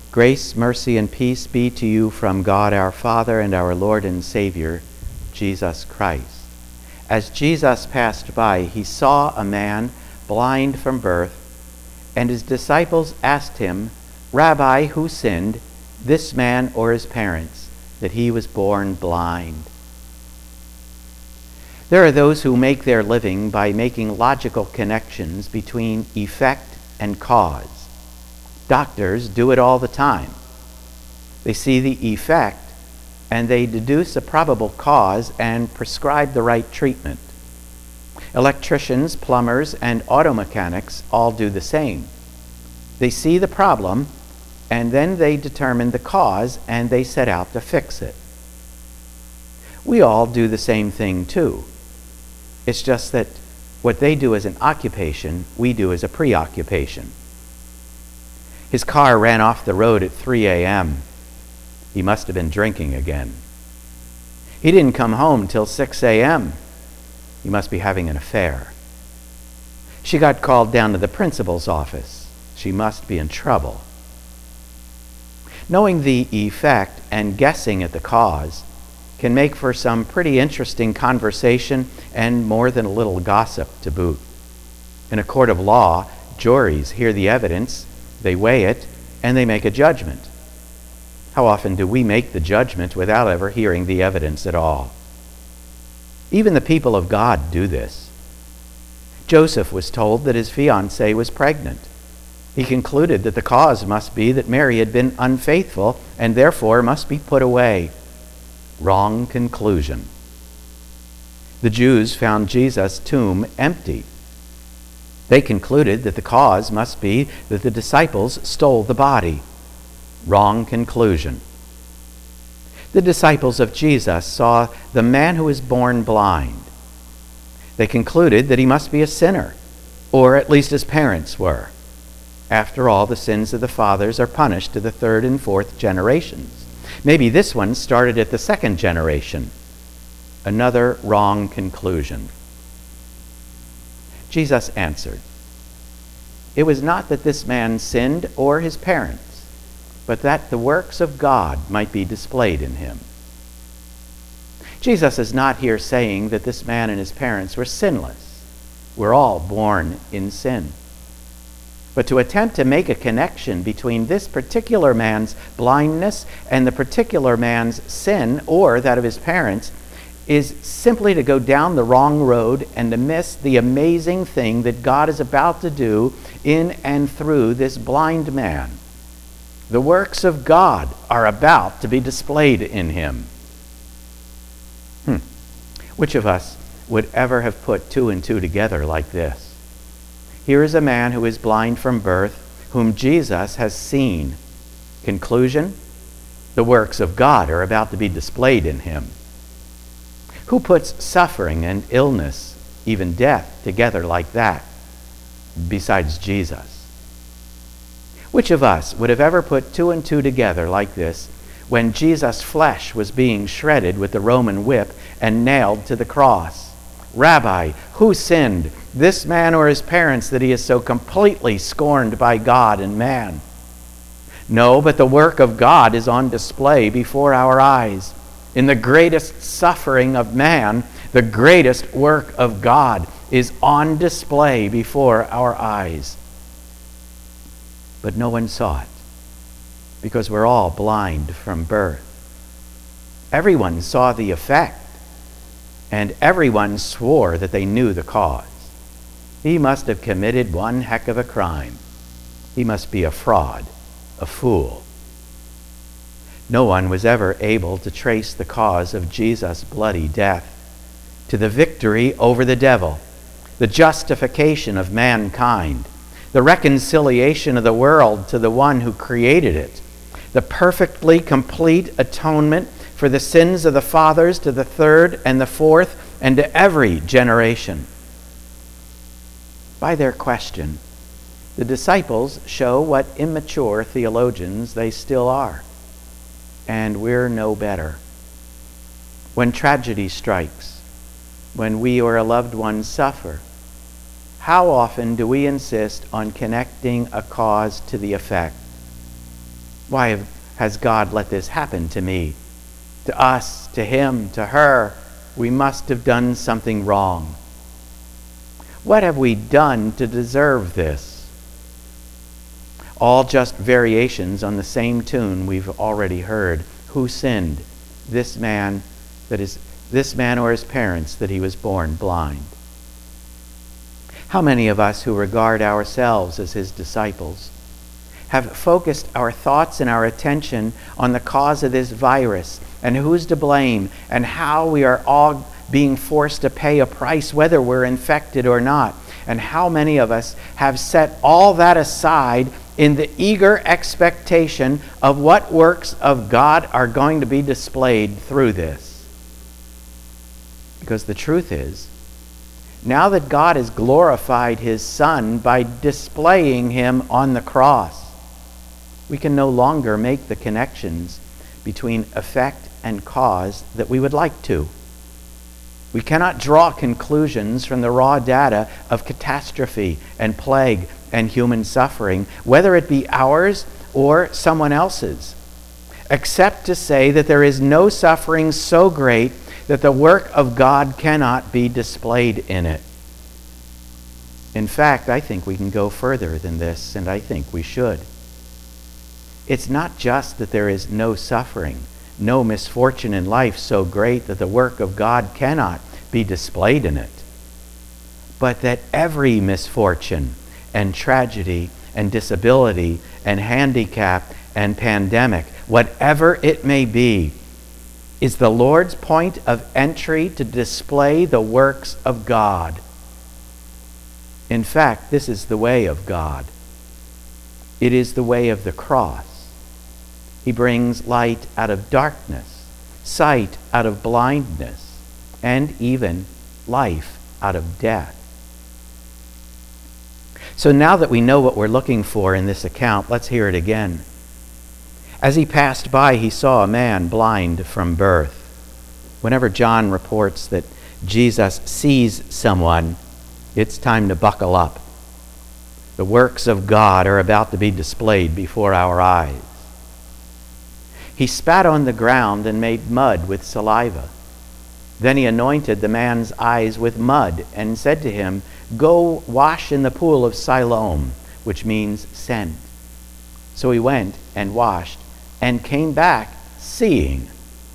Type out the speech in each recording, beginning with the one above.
Grace, mercy, and peace be to you from God our Father and our Lord and Savior, Jesus Christ. As Jesus passed by, he saw a man blind from birth, and his disciples asked him, "Rabbi, who sinned, this man or his parents, that he was born blind?" There are those who make their living by making logical connections between effect and cause. Doctors do it all the time. They see the effect and they deduce a probable cause and prescribe the right treatment. Electricians, plumbers, and auto mechanics all do the same. They see the problem and then they determine the cause and they set out to fix it. We all do the same thing too. It's just that what they do as an occupation, we do as a preoccupation. His car ran off the road at 3 a.m. He must have been drinking again. He didn't come home till 6 a.m. He must be having an affair. She got called down to the principal's office. She must be in trouble. Knowing the effect and guessing at the cause can make for some pretty interesting conversation and more than a little gossip to boot. In a court of law, juries hear the evidence, they weigh it, and they make a judgment. How often do we make the judgment without ever hearing the evidence at all? Even the people of God do this. Joseph was told that his fiancée was pregnant. He concluded that the cause must be that Mary had been unfaithful and therefore must be put away. Wrong conclusion. The Jews found Jesus' tomb empty. They concluded that the cause must be that the disciples stole the body. Wrong conclusion. The disciples of Jesus saw the man who was born blind. They concluded that he must be a sinner, or at least his parents were. After all, the sins of the fathers are punished to the third and fourth generations. Maybe this one started at the second generation. Another wrong conclusion. Jesus answered, "It was not that this man sinned or his parents, but that the works of God might be displayed in him." Jesus is not here saying that this man and his parents were sinless. We're all born in sin. But to attempt to make a connection between this particular man's blindness and the particular man's sin or that of his parents is simply to go down the wrong road and to miss the amazing thing that God is about to do in and through this blind man. The works of God are about to be displayed in him. Which of us would ever have put two and two together like this? Here is a man who is blind from birth, whom Jesus has seen. Conclusion? The works of God are about to be displayed in him. Who puts suffering and illness, even death, together like that, besides Jesus? Which of us would have ever put two and two together like this when Jesus' flesh was being shredded with the Roman whip and nailed to the cross? "Rabbi, who sinned, this man or his parents, that he is so completely scorned by God and man?" No, but the work of God is on display before our eyes. In the greatest suffering of man, the greatest work of God is on display before our eyes. But no one saw it, because we're all blind from birth. Everyone saw the effect, and everyone swore that they knew the cause. He must have committed one heck of a crime. He must be a fraud, a fool. No one was ever able to trace the cause of Jesus' bloody death to the victory over the devil, the justification of mankind, the reconciliation of the world to the one who created it, the perfectly complete atonement for the sins of the fathers to the third and the fourth and to every generation. By their question, the disciples show what immature theologians they still are. And we're no better. When tragedy strikes, when we or a loved one suffer, how often do we insist on connecting a cause to the effect? Why has God let this happen to me? To us, to him, to her. We must have done something wrong. What have we done to deserve this? All just variations on the same tune we've already heard. Who sinned? This man or his parents, that he was born blind. How many of us who regard ourselves as his disciples have focused our thoughts and our attention on the cause of this virus and who's to blame and how we are all being forced to pay a price whether we're infected or not? And how many of us have set all that aside in the eager expectation of what works of God are going to be displayed through this? Because the truth is, now that God has glorified his Son by displaying him on the cross, we can no longer make the connections between effect and cause that we would like to. We cannot draw conclusions from the raw data of catastrophe and plague and human suffering, whether it be ours or someone else's, except to say that there is no suffering so great that the work of God cannot be displayed in it. In fact, I think we can go further than this, and I think we should. It's not just that there is no suffering, no misfortune in life so great that the work of God cannot be displayed in it, but that every misfortune and tragedy and disability and handicap and pandemic, whatever it may be, is the Lord's point of entry to display the works of God. In fact, this is the way of God. It is the way of the cross. He brings light out of darkness, sight out of blindness, and even life out of death. So now that we know what we're looking for in this account, let's hear it again. As he passed by, he saw a man blind from birth. Whenever John reports that Jesus sees someone, it's time to buckle up. The works of God are about to be displayed before our eyes. He spat on the ground and made mud with saliva. Then he anointed the man's eyes with mud and said to him, "Go wash in the pool of Siloam," which means sent. So he went and washed and came back seeing.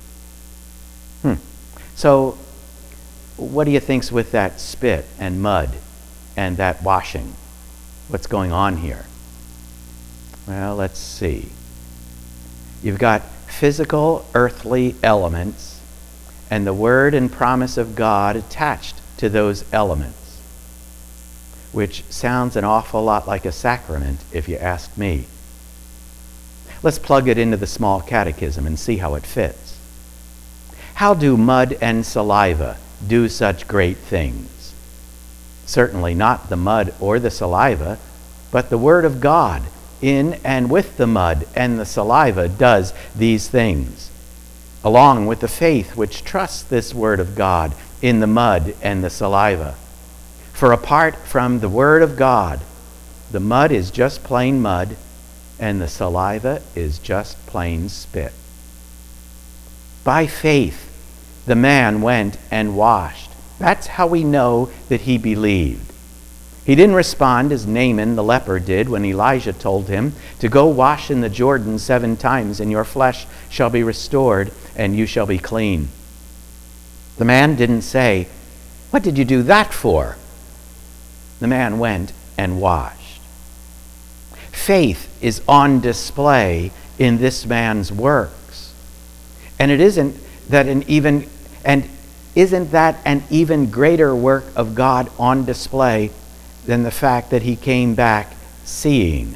So what do you think's with that spit and mud and that washing? What's going on here? Well, let's see. You've got physical, earthly elements and the word and promise of God attached to those elements, which sounds an awful lot like a sacrament, if you ask me. Let's plug it into the small catechism and see how it fits. How do mud and saliva do such great things? Certainly not the mud or the saliva, but the Word of God in and with the mud and the saliva does these things, along with the faith which trusts this Word of God in the mud and the saliva. For apart from the Word of God, the mud is just plain mud, and the saliva is just plain spit. By faith, the man went and washed. That's how we know that he believed. He didn't respond as Naaman the leper did when Elijah told him to go wash in the Jordan 7 times, and your flesh shall be restored, and you shall be clean. The man didn't say, "What did you do that for?" The man went and washed. Faith is on display in this man's works. And isn't that an even greater work of God on display than the fact that he came back seeing?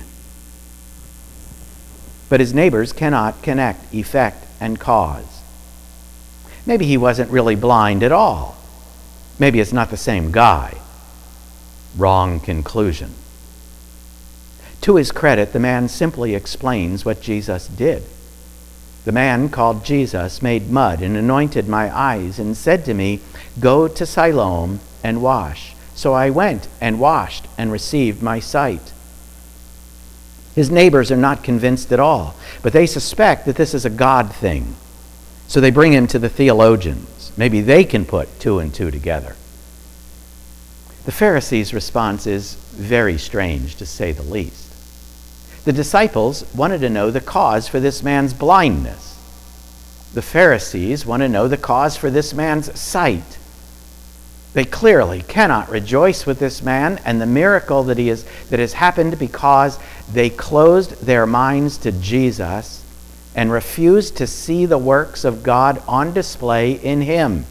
But his neighbors cannot connect effect and cause. Maybe he wasn't really blind at all. Maybe it's not the same guy. Wrong conclusion. To his credit, the man simply explains what Jesus did. The man called Jesus made mud and anointed my eyes and said to me, "Go to Siloam and wash." So I went and washed and received my sight. His neighbors are not convinced at all, but they suspect that this is a God thing. So they bring him to the theologians. Maybe they can put two and two together. The Pharisees' response is very strange, to say the least. The disciples wanted to know the cause for this man's blindness. The Pharisees want to know the cause for this man's sight. They clearly cannot rejoice with this man and the miracle that has happened because they closed their minds to Jesus and refused to see the works of God on display in him.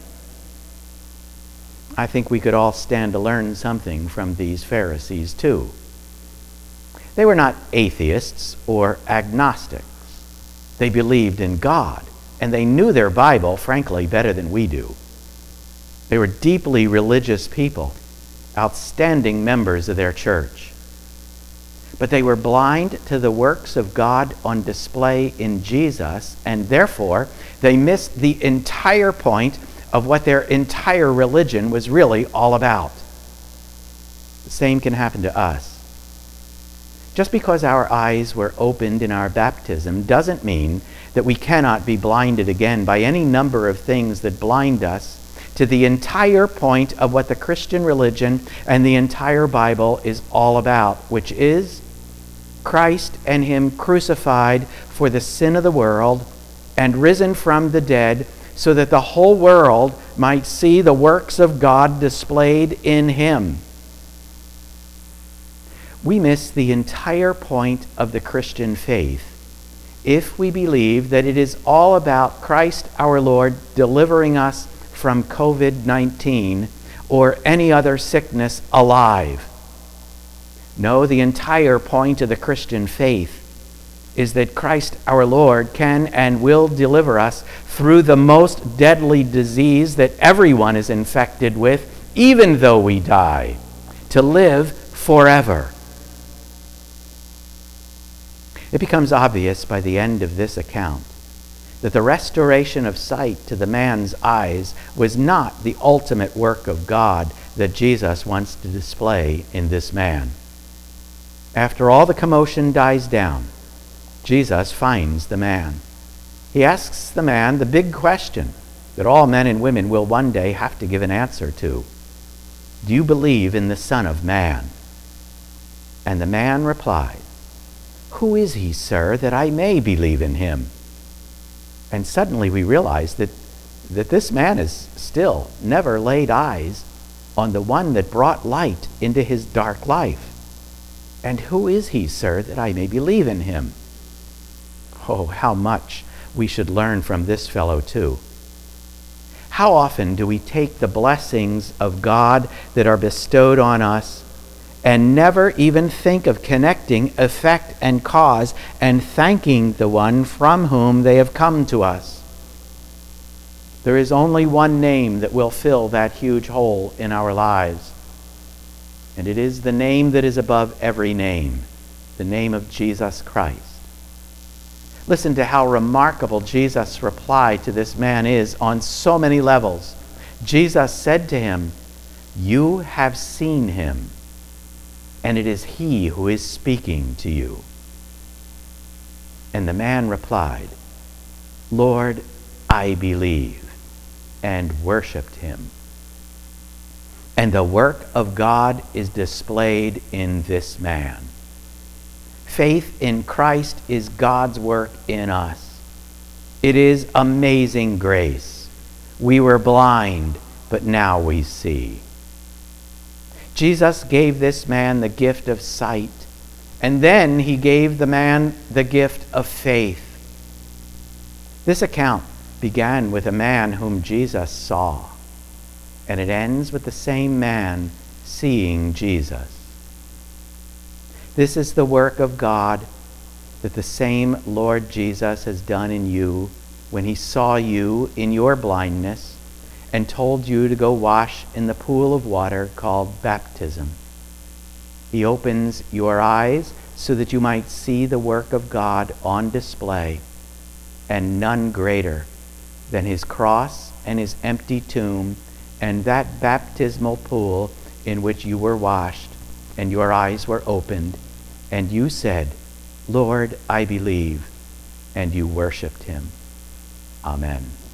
I think we could all stand to learn something from these Pharisees too. They were not atheists or agnostics. They believed in God, and they knew their Bible, frankly, better than we do. They were deeply religious people, outstanding members of their church. But they were blind to the works of God on display in Jesus, and therefore they missed the entire point of what their entire religion was really all about. The same can happen to us. Just because our eyes were opened in our baptism doesn't mean that we cannot be blinded again by any number of things that blind us to the entire point of what the Christian religion and the entire Bible is all about, which is Christ and him crucified for the sin of the world and risen from the dead so that the whole world might see the works of God displayed in him. We miss the entire point of the Christian faith if we believe that it is all about Christ our Lord delivering us from COVID-19 or any other sickness alive. No, the entire point of the Christian faith is that Christ our Lord can and will deliver us through the most deadly disease that everyone is infected with, even though we die, to live forever. It becomes obvious by the end of this account that the restoration of sight to the man's eyes was not the ultimate work of God that Jesus wants to display in this man. After all the commotion dies down, Jesus finds the man. He asks the man the big question that all men and women will one day have to give an answer to. Do you believe in the Son of Man? And the man replied, Who is he, sir, that I may believe in him? And suddenly we realize that this man has still never laid eyes on the one that brought light into his dark life. And who is he, sir, that I may believe in him? Oh, how much we should learn from this fellow too. How often do we take the blessings of God that are bestowed on us and never even think of connecting effect and cause and thanking the one from whom they have come to us? There is only one name that will fill that huge hole in our lives, and it is the name that is above every name, the name of Jesus Christ. Listen to how remarkable Jesus' reply to this man is on so many levels. Jesus said to him, You have seen him, and it is he who is speaking to you. And the man replied, Lord, I believe, and worshipped him. And the work of God is displayed in this man. Faith in Christ is God's work in us. It is amazing grace. We were blind, but now we see. Jesus gave this man the gift of sight, and then he gave the man the gift of faith. This account began with a man whom Jesus saw, and it ends with the same man seeing Jesus. This is the work of God that the same Lord Jesus has done in you when he saw you in your blindness and told you to go wash in the pool of water called baptism. He opens your eyes so that you might see the work of God on display, and none greater than his cross and his empty tomb and that baptismal pool in which you were washed and your eyes were opened, and you said, Lord, I believe, and you worshiped him. Amen.